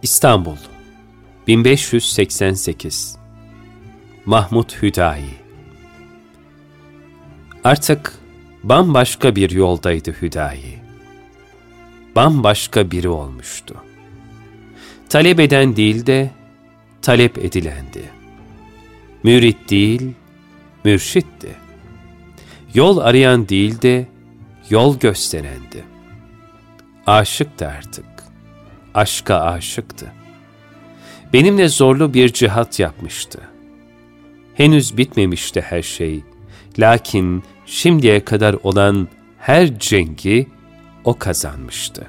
İstanbul 1588 Mahmud Hüdayi. Artık bambaşka bir yoldaydı Hüdayi. Bambaşka biri olmuştu. Talep eden değil de talep edilendi. Mürit değil, mürşitti. Yol arayan değil de yol gösterendi. Aşıktı artık. Aşka aşıktı. Benimle zorlu bir cihat yapmıştı. Henüz bitmemişti her şey. Lakin şimdiye kadar olan her cengi o kazanmıştı.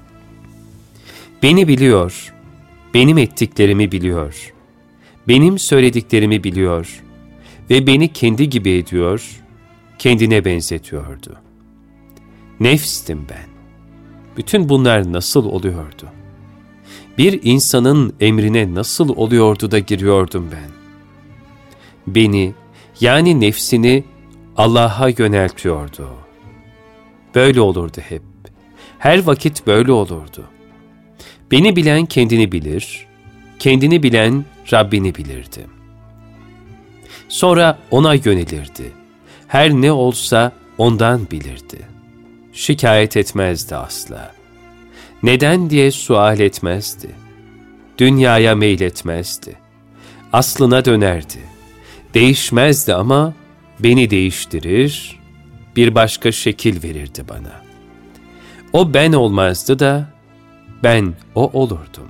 Beni biliyor, benim ettiklerimi biliyor, benim söylediklerimi biliyor ve beni kendi gibi ediyor, kendine benzetiyordu. Nefstim ben. Bütün bunlar nasıl oluyordu? Bir insanın emrine nasıl oluyordu da giriyordum ben? Beni, yani nefsini Allah'a yöneltiyordu. Böyle olurdu hep. Her vakit böyle olurdu. Beni bilen kendini bilir, kendini bilen Rabbini bilirdi. Sonra ona yönelirdi. Her ne olsa ondan bilirdi. Şikayet etmezdi asla. Neden diye sual etmezdi. Dünyaya meyletmezdi. Aslına dönerdi. Değişmezdi ama beni değiştirir, bir başka şekil verirdi bana. O ben olmazdı da ben o olurdum.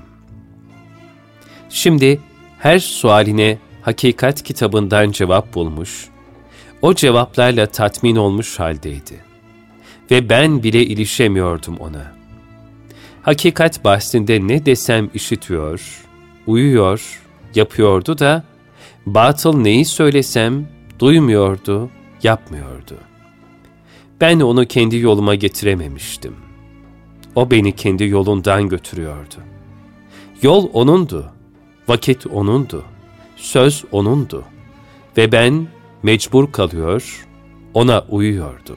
Şimdi her sualine Hakikat kitabından cevap bulmuş, o cevaplarla tatmin olmuş haldeydi. Ve ben bile ilişemiyordum ona. Hakikat bahsinde ne desem işitiyor, uyuyor, yapıyordu da, batıl neyi söylesem duymuyordu, yapmıyordu. Ben onu kendi yoluma getirememiştim. O beni kendi yolundan götürüyordu. Yol onundu, vakit onundu, söz onundu ve ben mecbur kalıyor, ona uyuyordum.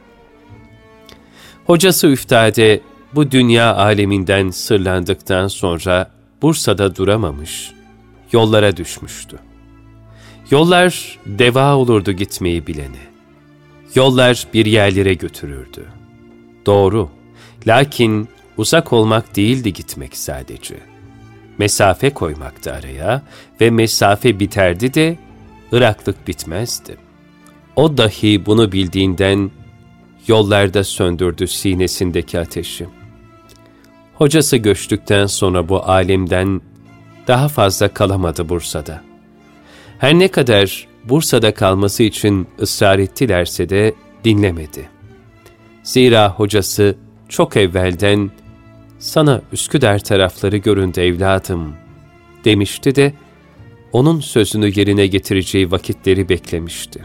Hocası Üftade bu dünya aleminden sırlandıktan sonra Bursa'da duramamış, yollara düşmüştü. Yollar deva olurdu gitmeyi bilene. Yollar bir yerlere götürürdü. Doğru, lakin uzak olmak değildi gitmek sadece. Mesafe koymaktı araya ve mesafe biterdi de Iraklık bitmezdi. O dahi bunu bildiğinden yollarda söndürdü sinesindeki ateşi. Hocası göçtükten sonra bu alemden daha fazla kalamadı Bursa'da. Her ne kadar Bursa'da kalması için ısrar ettilerse de dinlemedi. Zira hocası çok evvelden "Sana Üsküdar tarafları göründü evladım" demişti de onun sözünü yerine getireceği vakitleri beklemişti.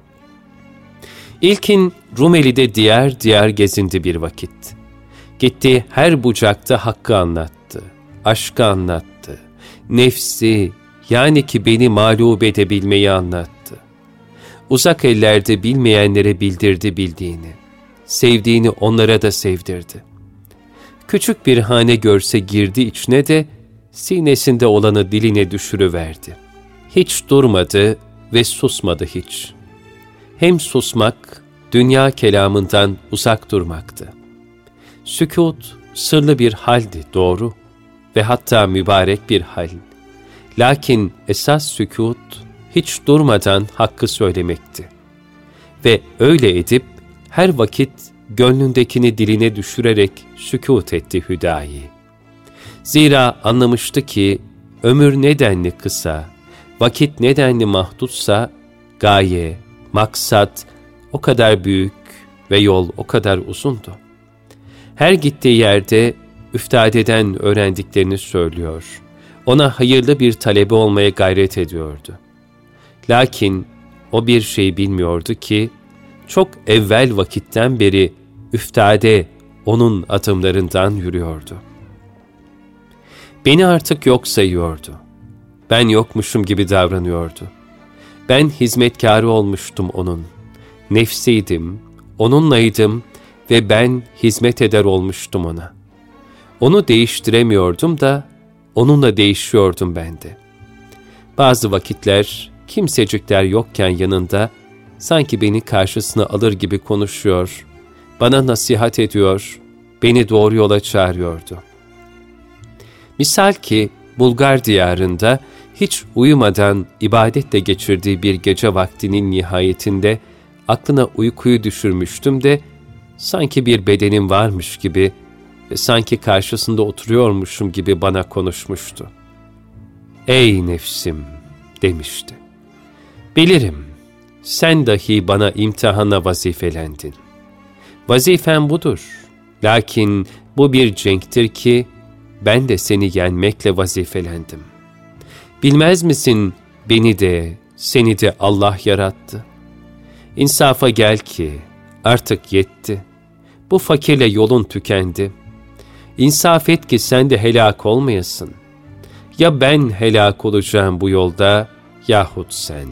İlkin Rumeli'de diyar diyar gezindi bir vakit. Gitti her bucakta hakkı anlattı, aşkı anlattı, nefsi yani ki beni mağlup edebilmeyi anlattı. Uzak ellerde bilmeyenlere bildirdi bildiğini, sevdiğini onlara da sevdirdi. Küçük bir hane görse girdi içine de sinesinde olanı diline düşürüverdi. Hiç durmadı ve susmadı hiç. Hem susmak, dünya kelamından uzak durmaktı. Sükût, sırlı bir haldi doğru ve hatta mübarek bir hal. Lakin esas sükût, hiç durmadan hakkı söylemekti. Ve öyle edip her vakit gönlündekini diline düşürerek sükût etti Hüdayi. Zira anlamıştı ki ömür nedenli kısa, vakit nedenli mahdutsa gaye, maksat o kadar büyük ve yol o kadar uzundu. Her gittiği yerde Üftade'den öğrendiklerini söylüyor, ona hayırlı bir talebe olmaya gayret ediyordu. Lakin o bir şey bilmiyordu ki, çok evvel vakitten beri Üftade onun adımlarından yürüyordu. Beni artık yok sayıyordu. Ben yokmuşum gibi davranıyordu. Ben hizmetkarı olmuştum onun. Nefsiydim, onunlaydım ve ben hizmet eder olmuştum ona. Onu değiştiremiyordum da onunla değişiyordum ben de. Bazı vakitler kimsecikler yokken yanında sanki beni karşısına alır gibi konuşuyor, bana nasihat ediyor, beni doğru yola çağırıyordu. Misal ki Bulgar diyarında hiç uyumadan ibadetle geçirdiği bir gece vaktinin nihayetinde aklına uykuyu düşürmüştüm de sanki bir bedenim varmış gibi ve sanki karşısında oturuyormuşum gibi bana konuşmuştu. "Ey nefsim," demişti. "Bilirim, sen dahi bana imtihana vazifelendin. Vazifen budur. Lakin bu bir cenktir ki ben de seni yenmekle vazifelendim. Bilmez misin, beni de seni de Allah yarattı. İnsafa gel ki artık yetti. Bu fakirle yolun tükendi. İnsaf et ki sen de helak olmayasın. Ya ben helak olacağım bu yolda yahut sen.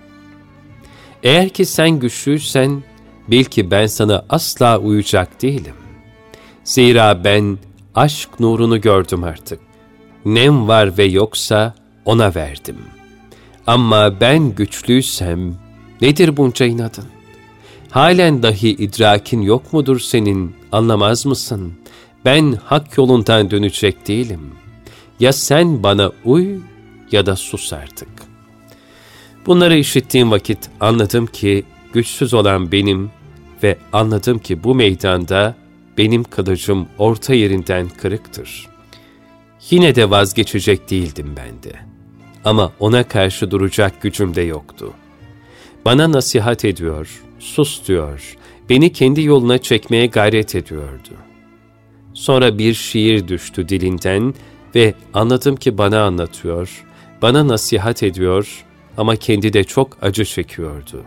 Eğer ki sen güçlüysen bil ki ben sana asla uyacak değilim. Zira ben aşk nurunu gördüm artık. Nem var ve yoksa ona verdim. Ama ben güçlüysem nedir bunca inadın? Halen dahi idrakin yok mudur senin, anlamaz mısın? Ben hak yolundan dönecek değilim. Ya sen bana uy ya da sus artık." Bunları işittiğim vakit anladım ki güçsüz olan benim ve anladım ki bu meydanda benim kılıcım orta yerinden kırıktır. Yine de vazgeçecek değildim ben de. Ama ona karşı duracak gücüm de yoktu. Bana nasihat ediyor, sus diyor, beni kendi yoluna çekmeye gayret ediyordu. Sonra bir şiir düştü dilinden ve anladım ki bana anlatıyor, bana nasihat ediyor ama kendi de çok acı çekiyordu.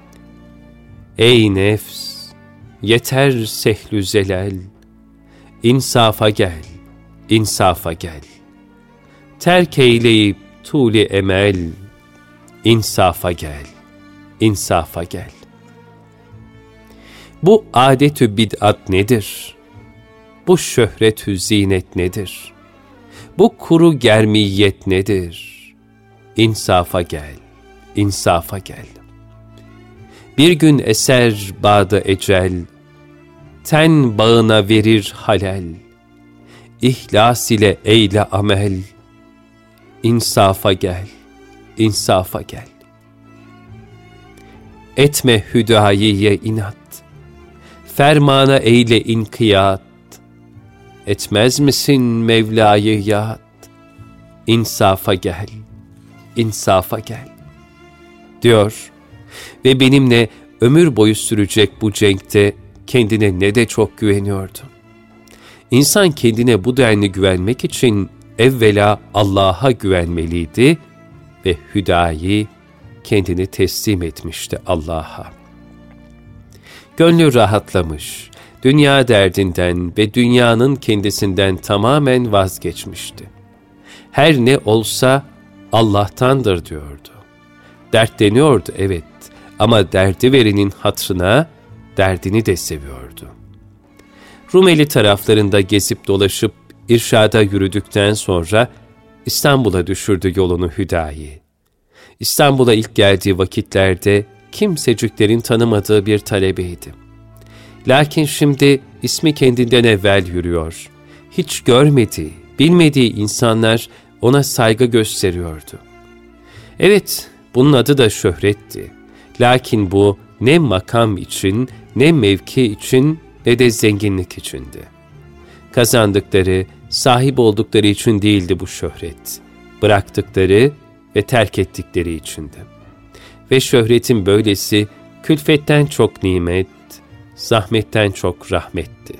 "Ey nefs, yeter sehlü zelal, insafa gel, insafa gel. Terk eyleyip tûli emel, insafa gel, insafa gel." Bu adetü bid'at nedir? Bu şöhretü zinet nedir? Bu kuru germiyet nedir? İnsafa gel, insafa gel. Bir gün eser bağda ecel, ten bağına verir halel. İhlas ile eyle amel, insafa gel, insafa gel. Etme hüdayiye inat, fermana eyle inkiyat. Etmez misin Mevla'yı yad? İnsafa gel, insafa gel, diyor ve benimle ömür boyu sürecek bu cenkte kendine ne de çok güveniyordu. İnsan kendine bu denli güvenmek için evvela Allah'a güvenmeliydi ve hüdayi kendini teslim etmişti Allah'a. Gönlü rahatlamış, dünya derdinden ve dünyanın kendisinden tamamen vazgeçmişti. Her ne olsa Allah'tandır diyordu. Dertleniyordu evet ama derdi verenin hatırına derdini de seviyordu. Rumeli taraflarında gezip dolaşıp irşada yürüdükten sonra İstanbul'a düşürdü yolunu hüdayi. İstanbul'a ilk geldiği vakitlerde kimseciklerin tanımadığı bir talebeydi. Lakin şimdi ismi kendinden evvel yürüyor. Hiç görmediği, bilmediği insanlar ona saygı gösteriyordu. Evet, bunun adı da şöhretti. Lakin bu ne makam için, ne mevki için, ne de zenginlik içindi. Kazandıkları, sahip oldukları için değildi bu şöhret. Bıraktıkları ve terk ettikleri içindi. Ve şöhretin böylesi külfetten çok nimet, zahmetten çok rahmetti.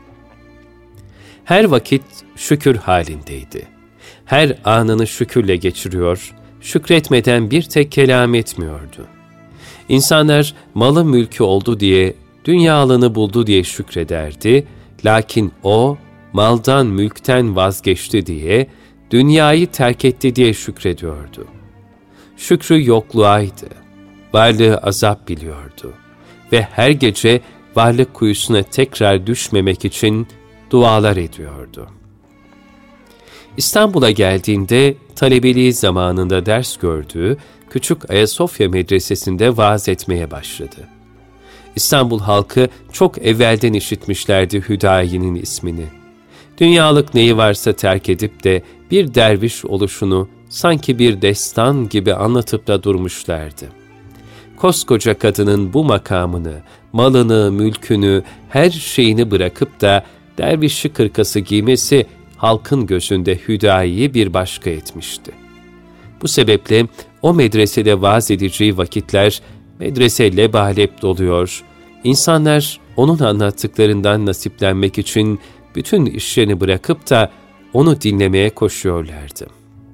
Her vakit şükür halindeydi. Her anını şükürle geçiriyor, şükretmeden bir tek kelam etmiyordu. İnsanlar malı mülkü oldu diye, dünyalığını buldu diye şükrederdi, lakin o maldan mülkten vazgeçti diye, dünyayı terk etti diye şükrediyordu. Şükrü yokluğaydı, varlığı azap biliyordu ve her gece varlık kuyusuna tekrar düşmemek için dualar ediyordu. İstanbul'a geldiğinde talebeliği zamanında ders gördüğü Küçük Ayasofya Medresesi'nde vaaz etmeye başladı. İstanbul halkı çok evvelden işitmişlerdi Hüdayi'nin ismini. Dünyalık neyi varsa terk edip de bir derviş oluşunu sanki bir destan gibi anlatıp da durmuşlardı. Koskoca kadının bu makamını, malını, mülkünü, her şeyini bırakıp da dervişlik hırkası giymesi halkın gözünde Hüdayi'yi bir başka etmişti. Bu sebeple o medresede vaaz edeceği vakitler medrese lebalep doluyor, İnsanlar onun anlattıklarından nasiplenmek için bütün işlerini bırakıp da onu dinlemeye koşuyorlardı.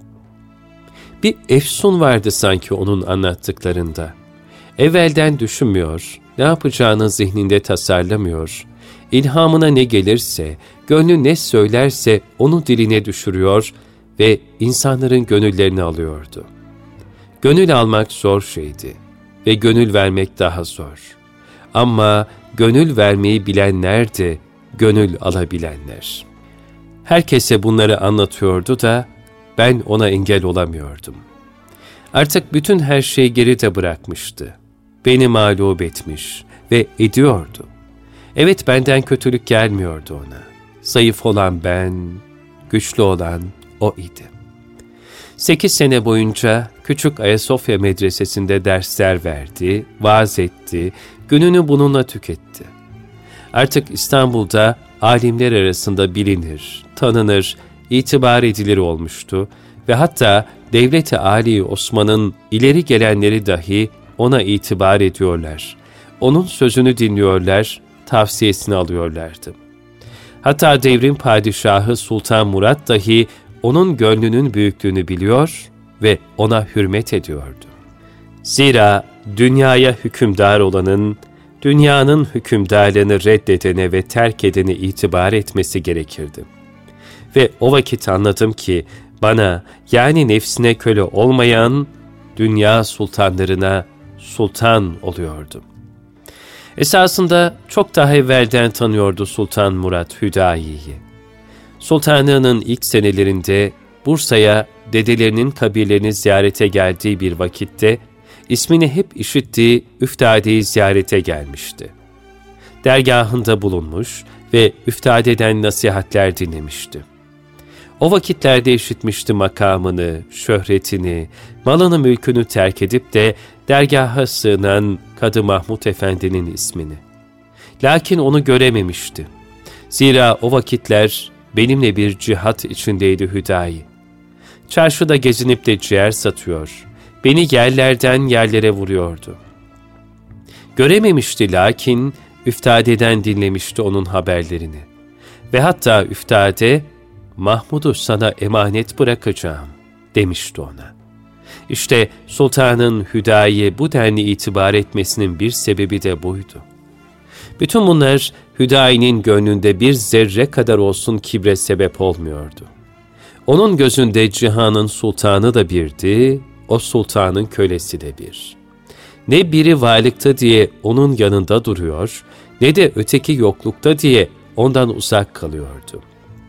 Bir efsun vardı sanki onun anlattıklarında. Evvelden düşünmüyor, ne yapacağını zihninde tasarlamıyor, ilhamına ne gelirse, gönlü ne söylerse onu diline düşürüyor ve insanların gönüllerini alıyordu. Gönül almak zor şeydi ve gönül vermek daha zor. Ama gönül vermeyi bilenlerdi, gönül alabilenler. Herkese bunları anlatıyordu da ben ona engel olamıyordum. Artık bütün her şeyi geride bırakmıştı. Beni mağlup etmiş ve ediyordu. Evet, benden kötülük gelmiyordu ona. Zayıf olan ben, güçlü olan o idi. 8 sene boyunca Küçük Ayasofya Medresesi'nde dersler verdi, vaaz etti, gününü bununla tüketti. Artık İstanbul'da alimler arasında bilinir, tanınır, itibar edilir olmuştu ve hatta Devlet-i Âli Osman'ın ileri gelenleri dahi ona itibar ediyorlar. Onun sözünü dinliyorlar, tavsiyesini alıyorlardı. Hatta devrin padişahı Sultan Murat dahi onun gönlünün büyüklüğünü biliyor ve ona hürmet ediyordu. Zira dünyaya hükümdar olanın, dünyanın hükümdarlığını reddedene ve terk edene itibar etmesi gerekirdi. Ve o vakit anladım ki bana, yani nefsine köle olmayan, dünya sultanlarına sultan oluyordu. Esasında çok daha evvelden tanıyordu Sultan Murat Hüdayi'yi. Sultanlığının ilk senelerinde Bursa'ya dedelerinin kabirlerini ziyarete geldiği bir vakitte ismini hep işittiği Üftade'yi ziyarete gelmişti. Dergahında bulunmuş ve Üftade'den nasihatler dinlemişti. O vakitlerde işitmişti makamını, şöhretini, malını mülkünü terk edip de dergaha sığınan Kadı Mahmud Efendi'nin ismini. Lakin onu görememişti. Zira o vakitler benimle bir cihat içindeydi Hüdayi. Çarşıda gezinip de ciğer satıyor, beni yerlerden yerlere vuruyordu. Görememişti lakin Üftade'den dinlemişti onun haberlerini. Ve hatta Üftade, Mahmud'u sana emanet bırakacağım demişti ona. İşte sultanın Hüdayi'ye bu denli itibar etmesinin bir sebebi de buydu. Bütün bunlar Hüdayi'nin gönlünde bir zerre kadar olsun kibre sebep olmuyordu. Onun gözünde cihanın sultanı da birdi, o sultanın kölesi de bir. Ne biri varlıkta diye onun yanında duruyor, ne de öteki yoklukta diye ondan uzak kalıyordu.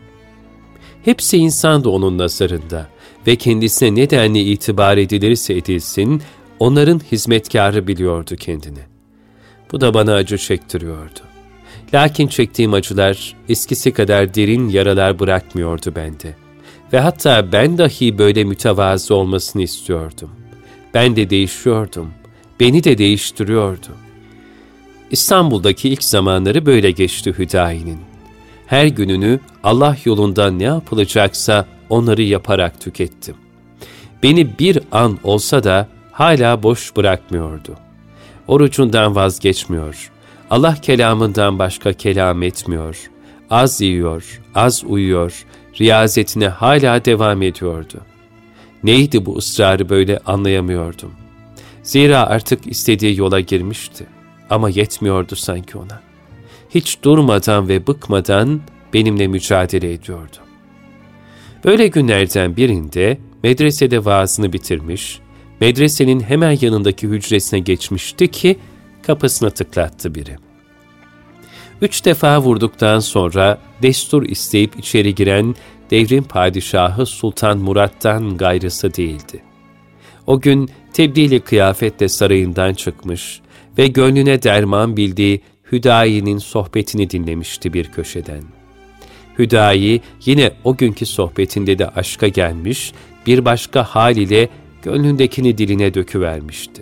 Hepsi insandı onun nazarında ve kendisine ne denli itibar edilirse edilsin, onların hizmetkarı biliyordu kendini. Bu da bana acı çektiriyordu. Lakin çektiğim acılar eskisi kadar derin yaralar bırakmıyordu bende. Ve hatta ben dahi böyle mütevazı olmasını istiyordum. Ben de değişiyordum, beni de değiştiriyordu. İstanbul'daki ilk zamanları böyle geçti Hüdayi'nin. Her gününü Allah yolunda ne yapılacaksa onları yaparak tükettim. Beni bir an olsa da hala boş bırakmıyordu. Orucundan vazgeçmiyor, Allah kelamından başka kelam etmiyor, az yiyor, az uyuyor, riyazetine hala devam ediyordu. Neydi bu ısrarı böyle anlayamıyordum. Zira artık istediği yola girmişti ama yetmiyordu sanki ona. Hiç durmadan ve bıkmadan benimle mücadele ediyordu. Böyle günlerden birinde medresede vaazını bitirmiş, medresenin hemen yanındaki hücresine geçmişti ki kapısına tıklattı biri. 3 defa vurduktan sonra destur isteyip içeri giren devrin padişahı Sultan Murad'dan gayrısı değildi. O gün tebdili kıyafetle sarayından çıkmış ve gönlüne derman bildiği Hüdayi'nin sohbetini dinlemişti bir köşeden. Hüdayi yine o günkü sohbetinde de aşka gelmiş, bir başka hal ile gönlündekini diline döküvermişti.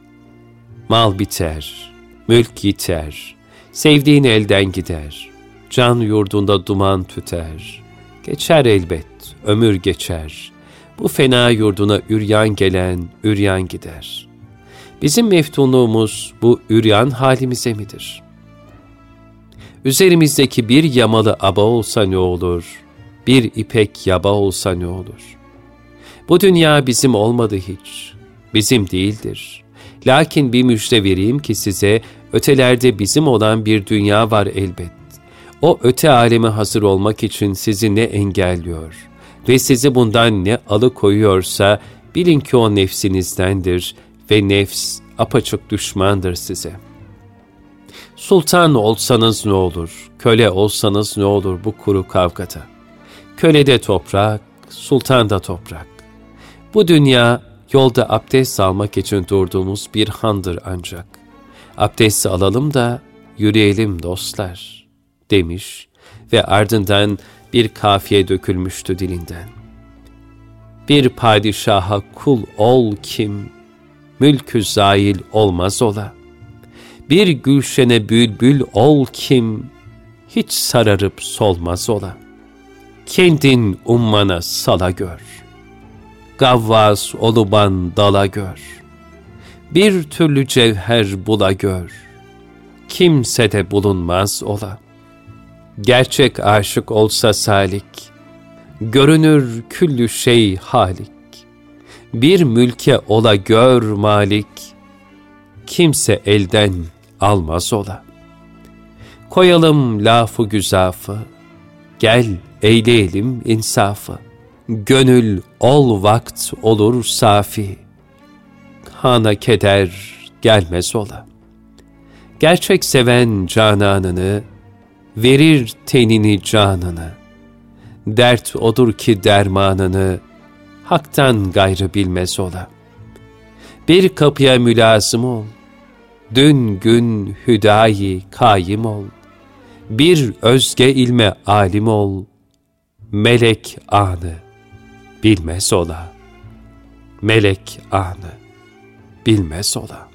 Mal biter, mülk yiter, sevdiğin elden gider, can yurdunda duman tüter, geçer elbet, ömür geçer, bu fena yurduna üryan gelen, üryan gider. Bizim meftunluğumuz bu üryan halimize midir? Üzerimizdeki bir yamalı aba olsa ne olur, bir ipek yaba olsa ne olur? Bu dünya bizim olmadı hiç, bizim değildir. Lakin bir müjde vereyim ki size, ötelerde bizim olan bir dünya var elbet. O öte aleme hazır olmak için sizi ne engelliyor ve sizi bundan ne alıkoyuyorsa, bilin ki o nefsinizdendir ve nefs apaçık düşmandır size. Sultan olsanız ne olur, köle olsanız ne olur bu kuru kavgada? Köle de toprak, sultan da toprak. Bu dünya yolda abdest almak için durduğumuz bir handır ancak. Abdesti alalım da yürüyelim dostlar, demiş ve ardından bir kafiye dökülmüştü dilinden. Bir padişaha kul ol kim, mülkü zail olmaz ola. Bir gülşene bülbül ol kim, hiç sararıp solmaz ola. Kendin ummana sala gör, gavvas oluban dala gör. Bir türlü cevher bula gör, kimse de bulunmaz ola. Gerçek aşık olsa salik, görünür küllü şey halik. Bir mülke ola gör malik, kimse elden almaz ola. Koyalım lafı güzafı, gel eyleyelim insafı. Gönül ol vakt olur safi, hana keder gelmez ola. Gerçek seven cananını, verir tenini canını. Dert odur ki dermanını, haktan gayrı bilmez ola. Bir kapıya mülazım ol, dün gün hüdayi kaim ol. Bir özge ilme alim ol, melek anı bilmez ola. Melek anı bilmez ola.